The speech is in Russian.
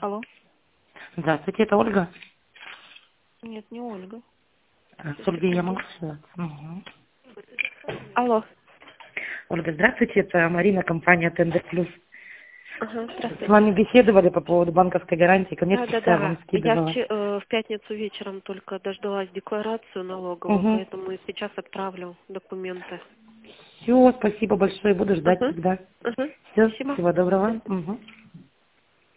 Алло. Здравствуйте, это Ольга. Нет, не Ольга. С Ольгой я могу связаться? Угу. Алло. Ольга, здравствуйте, это Марина, компания Тендер Плюс. Ага, С здравствуйте. вами беседовали по поводу банковской гарантии, коммерческая Да. вам Я скидывала. в пятницу вечером только дождалась декларацию налоговую, Угу. поэтому сейчас отправлю документы. Все, спасибо большое, буду ждать Ага. тогда. Ага. Все, Спасибо. всего доброго. Угу.